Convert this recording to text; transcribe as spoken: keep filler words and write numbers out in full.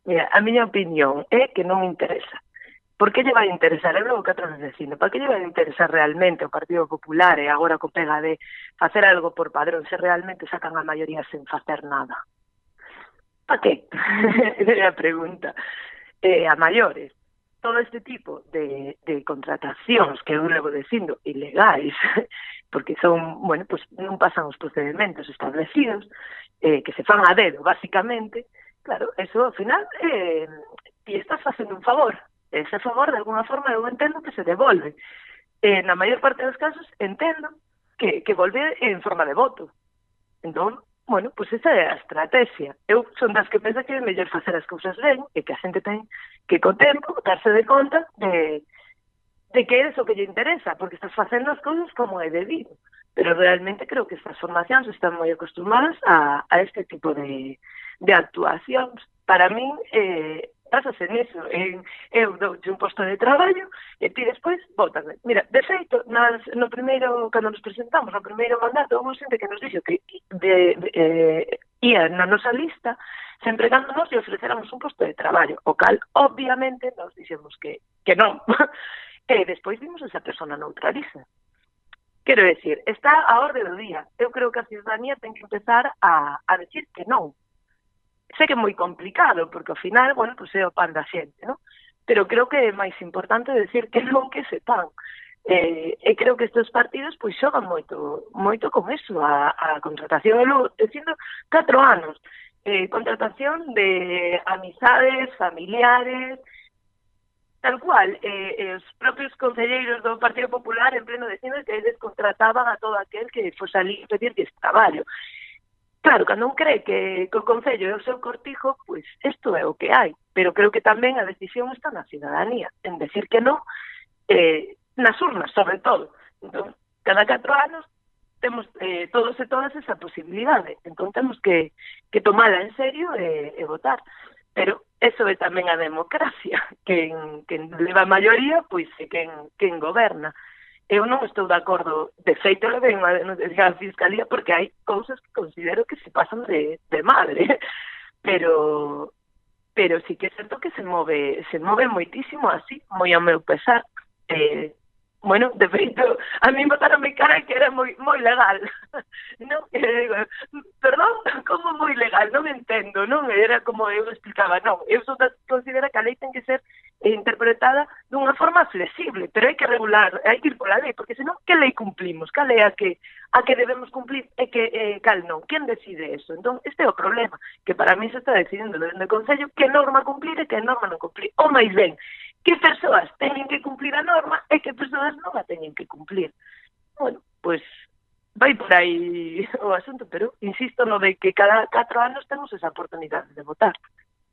Mira, a miña opinión é que non interesa. Por que lle vai interesar? Eu logo que outras dicindo, para que lle vai interesar realmente o Partido Popular e agora co pega de facer algo por padrón se realmente sacan a maioría sen facer nada? Para que? É a pregunta. Eh, a maiores, todo este tipo de, de contratacións que eu levo dicindo ilegais, porque son, bueno, pues non pasan os procedimentos establecidos, eh, que se fan a dedo, basicamente, claro, eso ao final eh, ti estás facendo un favor. Ese favor, de alguna forma, eu entendo que se devolve. Eh, na maior parte dos casos, entendo que, que volve en forma de voto. Entón, bueno, pois esa é a estrategia. Eu son das que pensa que é mellor facer as cousas ben e que a xente ten que co tempo darse de conta de, de que é eso que lle interesa, porque estás facendo as cousas como é debido. Pero realmente creo que estas formacións están moi acostumadas a, a este tipo de, de actuacións. Para min, eh, pásase niso, en, eu douche un posto de traballo e ti despois bótame. Mira, de feito, nas, no primeiro, cando nos presentamos, no primeiro mandato, houve xente que nos dixo que de, de, eh, ia na nosa lista se empregándonos e ofreceramos un posto de traballo, o cal, obviamente, nos dixemos que, que non. E despois vimos esa persona neutraliza. Quero decir, está a orde do día. Eu creo que a ciudadanía ten que empezar a, a decir que non. Sei que é moi complicado, porque ao final, bueno, pues é o pan da xente, non? Pero creo que é máis importante decir que non que se pan. Eh, e creo que estes partidos pois xogan moito moito con eso, a, a contratación, eu dicindo catro anos, eh, contratación de amizades, familiares, tal cual, eh, eh, os propios concelleiros do Partido Popular en pleno dicindo que eles contrataban a todo aquel que fose ali pedirlles traballo. Claro, cando un cree que, que o Concello é o seu cortijo, pois isto é o que hai. Pero creo que tamén a decisión está na ciudadanía, en decir que non, eh, nas urnas, sobre todo. Entón, cada catro anos temos eh, todos e todas esa posibilidade. Entón, temos que, que tomala en serio e, e votar. Pero eso é tamén a democracia. Quen, quen leva a maioría, pois é quen, quen goberna. Eu non estou de acordo, de feito le ven unha denuncia a Fiscalía porque hai cousas que considero que se pasan de, de madre, pero pero sí que é certo que se move se move moitísimo así, moi ao meu pesar. Eh, bueno, de feito, a mí botaronme cara que era moi moi legal. Non, eh, digo, perdón, como moi legal, non entendo, non? Era como eu explicaba, non, eu sou da considera que a lei ten que ser interpretada dunha forma flexible, pero hai que regular, hai que ir pola lei, porque senón, que lei cumplimos? Cal é a que a que debemos cumplir e que eh, cal non? Quen decide eso? Entón, este é o problema, que para mí se está decidindo dentro do Concello que norma cumplir e que norma non cumplir. Ou máis ben, que persoas teñen que cumplir a norma e que persoas non a teñen que cumplir. Bueno, pois vai por aí o asunto, pero insisto no de que cada catro anos temos esa oportunidade de votar.